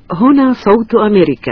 هنا صوت أمريكا.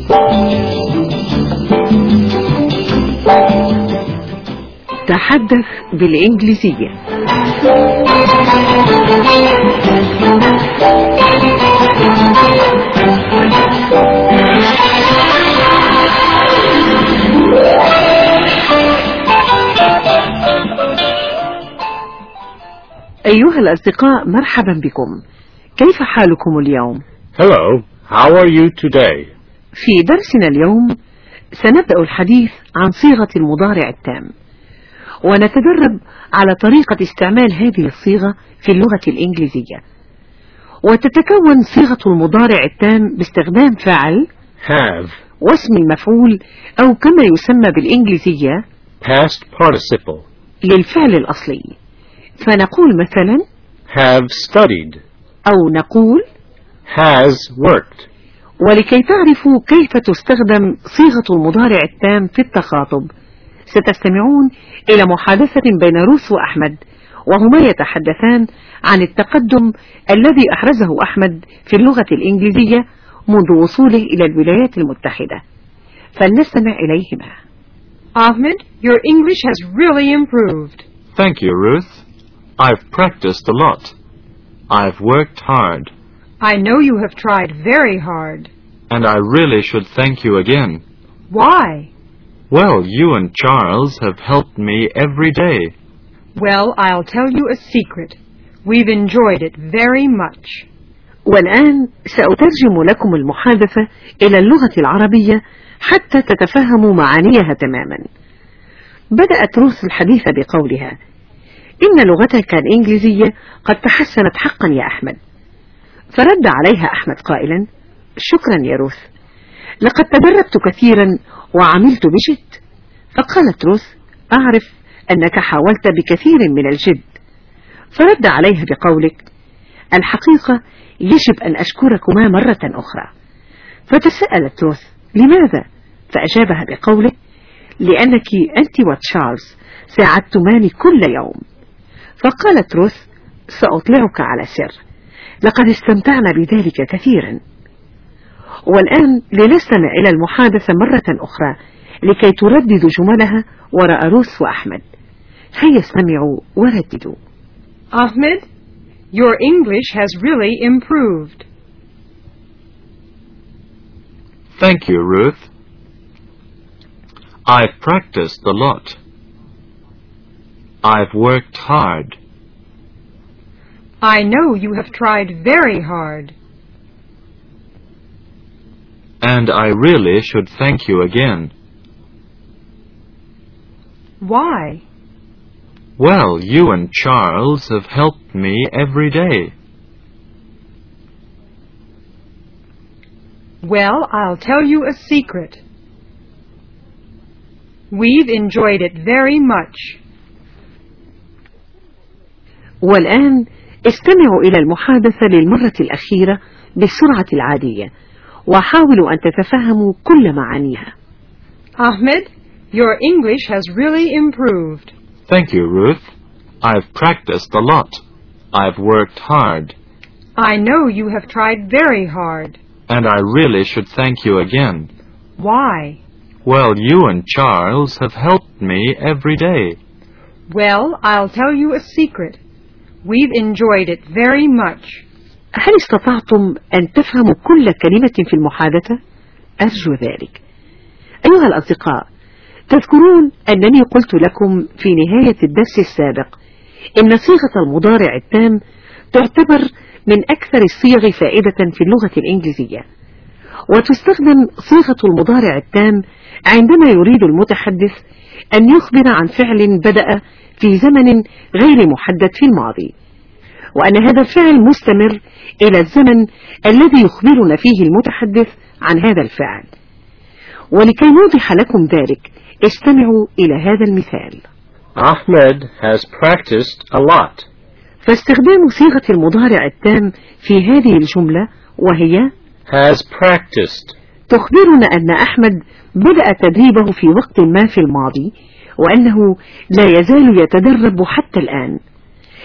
تحدث بالإنجليزية. أيها الأصدقاء، مرحبا بكم. كيف حالكم اليوم؟ Hello, how are you today? في درسنا اليوم سنبدأ الحديث عن صيغة المضارع التام، ونتدرب على طريقة استعمال هذه الصيغة في اللغة الإنجليزية. وتتكون صيغة المضارع التام باستخدام فعل Have, واسم المفعول، أو كما يسمى بالإنجليزية past participle. للفعل الأصلي. فنقول مثلا Have studied. أو نقول Has worked. ولكي تعرفوا كيف تستخدم صيغة المضارع التام في التخاطب، ستستمعون إلى محادثة بين روث وأحمد، وهما يتحدثان عن التقدم الذي أحرزه أحمد في اللغة الإنجليزية منذ وصوله إلى الولايات المتحدة. فلنستمع إليهما. Ahmed, your English has really improved. Thank you, Ruth. I've practiced a lot. I've worked hard. I know you have tried very hard. And I really should thank you again. Why? Well, you and Charles have helped me every day. Well, I'll tell you a secret. We've enjoyed it very much. والآن سأترجم لكم المحادثة إلى اللغة العربية حتى تتفهموا معانيها تماما. بدأت روث الحديث بقولها: إن لغتك الإنجليزية قد تحسنت حقا يا أحمد. فرد عليها أحمد قائلا: شكرا يا روث، لقد تدربت كثيرا وعملت بجد. فقالت روث: أعرف أنك حاولت بكثير من الجد. فرد عليها بقولك: الحقيقة يجب أن أشكركما مرة أخرى. فتساءلت روث: لماذا؟ فأجابها بقوله: لأنك أنت وتشارلز ساعدتماني كل يوم. فقالت روث: سأطلعك على سر، لقد استمتعنا بذلك كثيرا. والآن لنستمع إلى المحادثة مرة أخرى لكي ترددوا جملها وراء روث وأحمد. هيا استمعوا ورددوا. Ahmed, your English has really improved. Thank you, Ruth. I've practiced a lot. I've worked hard. I know you have tried very hard. And I really should thank you again. Why? Well, you and Charles have helped me every day. Well, I'll tell you a secret. We've enjoyed it very much. والآن استمعوا إلى المحادثة للمرة الأخيرة بالسرعة العادية، وحاولوا أن تتفهموا كل معانيها. Ahmed, your English has really improved. Thank you, Ruth. I've practiced a lot. I've worked hard. I know you have tried very hard. And I really should thank you again. Why? Well, you and Charles have helped me every day. Well, I'll tell you a secret. We've enjoyed it very much. هل استطعتم أن تفهموا كل كلمة في المحادثة؟ أرجو ذلك. أيها الأصدقاء، تذكرون أنني قلت لكم في نهاية الدرس السابق إن صيغة المضارع التام تعتبر من أكثر الصيغ فائدة في اللغة الإنجليزية، وتستخدم صيغة المضارع التام عندما يريد المتحدث أن يخبر عن فعل بدأ في زمن غير محدد في الماضي، وأن هذا الفعل مستمر إلى الزمن الذي يخبرنا فيه المتحدث عن هذا الفعل. ولكي نوضح لكم ذلك استمعوا إلى هذا المثال. Ahmed has practiced a lot. فاستخدام صيغة المضارع التام في هذه الجملة وهي Has practiced. تخبرنا أن أحمد بدأ تدريبه في وقت ما في الماضي، وأنه لا يزال يتدرب حتى الآن.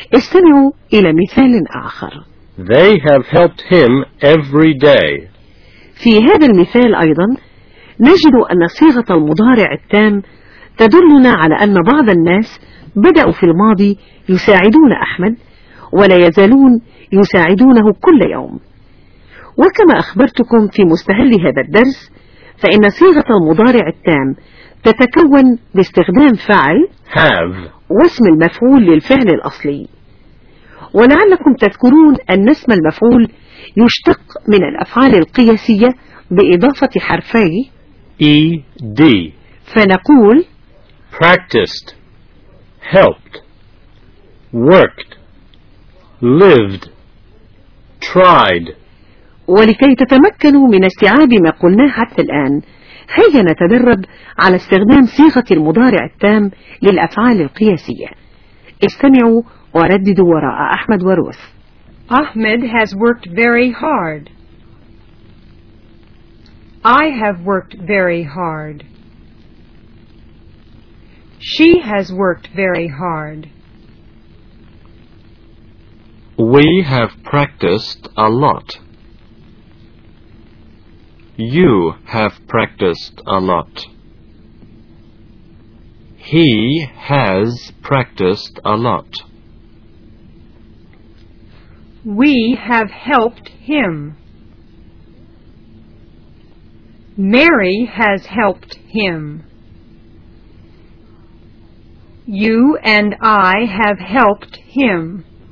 استمعوا إلى مثال آخر. They have helped him every day. في هذا المثال أيضا نجد أن صيغة المضارع التام تدلنا على أن بعض الناس بدأوا في الماضي يساعدون أحمد ولا يزالون يساعدونه كل يوم. وكما أخبرتكم في مستهل هذا الدرس فإن صيغة المضارع التام تتكون باستخدام فعل have, واسم المفعول للفعل الأصلي. ولعلكم تذكرون أن اسم المفعول يشتق من الأفعال القياسية بإضافة حرفي ed, فنقول practiced, helped, worked, lived, tried. ولكي تتمكنوا من استيعاب ما قلناه حتى الآن هيا نتدرب على استخدام صيغة المضارع التام للأفعال القياسية. استمعوا ورددوا وراء أحمد وروث. Ahmed has worked very hard. I have worked very hard. She has worked very hard. We have practiced a lot. You have practiced a lot. He has practiced a lot. We have helped him. Mary has helped him. You and I have helped him.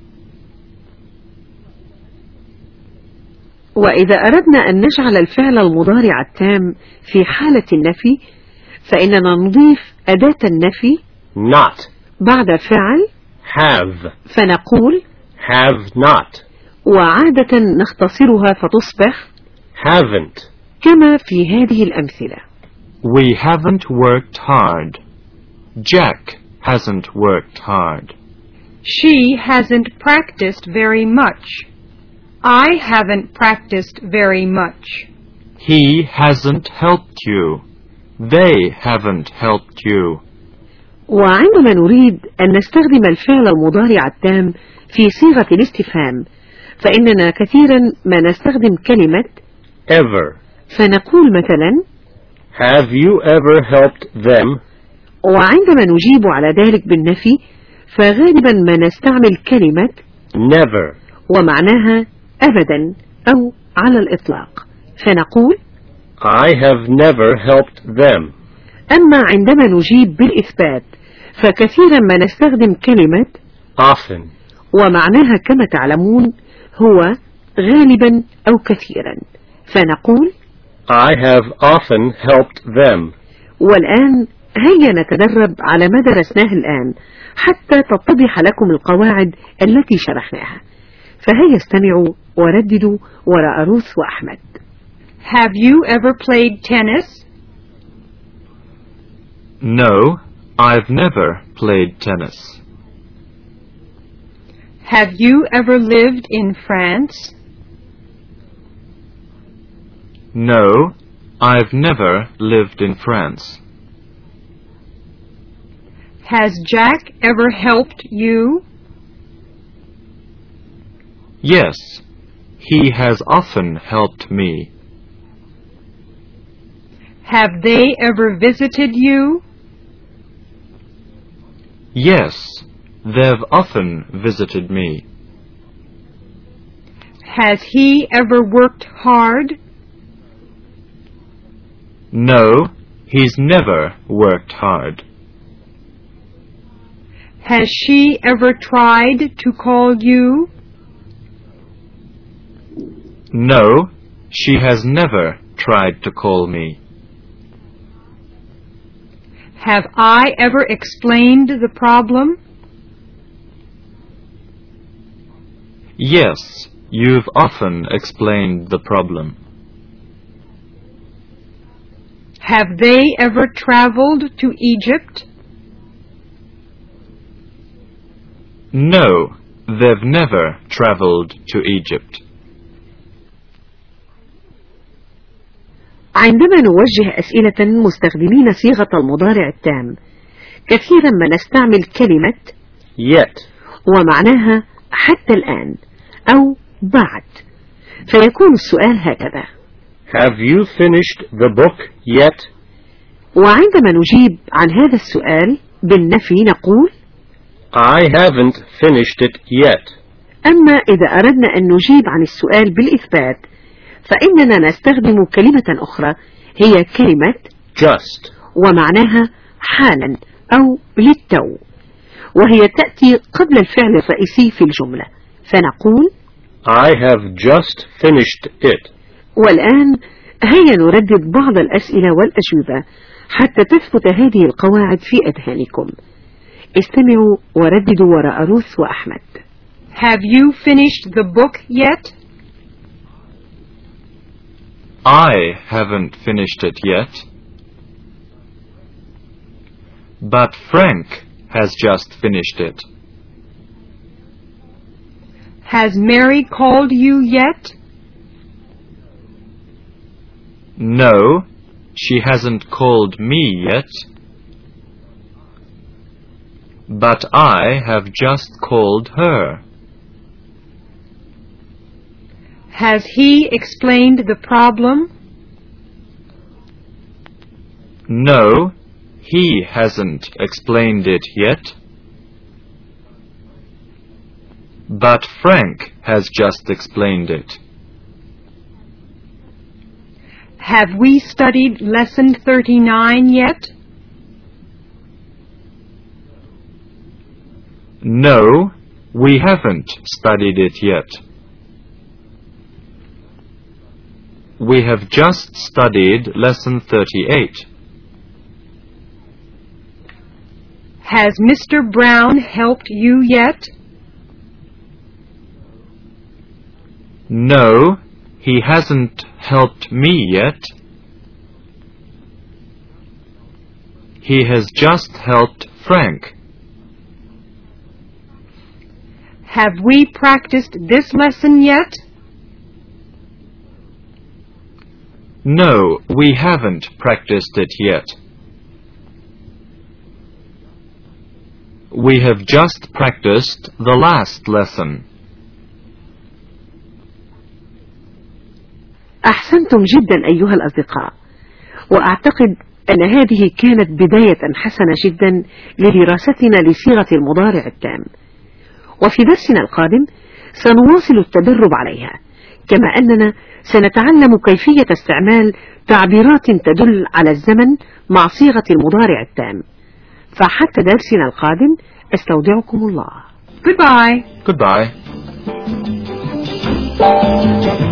وإذا أردنا أن نجعل الفعل المضارع التام في حالة النفي فإننا نضيف أداة النفي Not, بعد فعل have, فنقول have not, وعادة نختصرها فتصبح haven't. كما في هذه الأمثلة. We haven't worked hard. Jack hasn't worked hard. She hasn't practiced very much. I haven't practiced very much. He hasn't helped you. They haven't helped you. وعندما نريد أن نستخدم الفعل المضارع التام في صيغة الاستفهام فإننا كثيرا ما نستخدم كلمة Ever. فنقول مثلا Have you ever helped them? وعندما نجيب على ذلك بالنفي فغالبا ما نستعمل كلمة Never. ومعناها أبدا أو على الإطلاق فنقول I have never helped them. أما عندما نجيب بالإثبات فكثيرا ما نستخدم كلمة Often. ومعناها كما تعلمون هو غالبا أو كثيرا فنقول I have often helped them. والآن هيا نتدرب على ما درسناه الآن حتى تتضح لكم القواعد التي شرحناها. فهيا استمعوا ورددوا وراء روث وأحمد. Have you ever played tennis? No, I've never played tennis. Have you ever lived in France? No, I've never lived in France. Has Jack ever helped you? Yes, he has often helped me. Have they ever visited you? Yes, they've often visited me. Has he ever worked hard? No, he's never worked hard. Has she ever tried to call you? No, she has never tried to call me. Have I ever explained the problem? Yes, you've often explained the problem. Have they ever traveled to Egypt? No, they've never traveled to Egypt. عندما نوجه أسئلة مستخدمين صيغة المضارع التام كثيرا ما نستعمل كلمة Yet. ومعناها حتى الآن أو بعد فيكون السؤال هكذا: Have you finished the book yet? وعندما نجيب عن هذا السؤال بالنفي نقول I haven't finished it yet. أما إذا أردنا أن نجيب عن السؤال بالإثبات فإننا نستخدم كلمة أخرى هي كلمة Just. ومعناها حالا أو للتو، وهي تأتي قبل الفعل الرئيسي في الجملة، فنقول I have just finished it. والآن هيا نردد بعض الأسئلة والأجوبة حتى تثبت هذه القواعد في أذهانكم. استمعوا ورددوا وراء روث وأحمد. Have you finished the book yet? I haven't finished it yet. But Frank has just finished it. Has Mary called you yet? No, she hasn't called me yet. But I have just called her. Has he explained the problem? No, he hasn't explained it yet. But Frank has just explained it. Have we studied lesson 39 yet? No, we haven't studied it yet. We have just studied lesson 38. Has Mr. Brown helped you yet? No, he hasn't helped me yet. He has just helped Frank. Have we practiced this lesson yet? No, we haven't practiced it yet. We have just practiced the last lesson. أحسنتم جدا أيها الأصدقاء، وأعتقد أن هذه كانت بداية حسنة جدا لدراستنا لصيغة المضارع التام، وفي درسنا القادم سنواصل التدرب عليها، كما أننا سنتعلم كيفية استعمال تعبيرات تدل على الزمن مع صيغة المضارع التام. فحتى درسنا القادم استودعكم الله. Goodbye. Goodbye.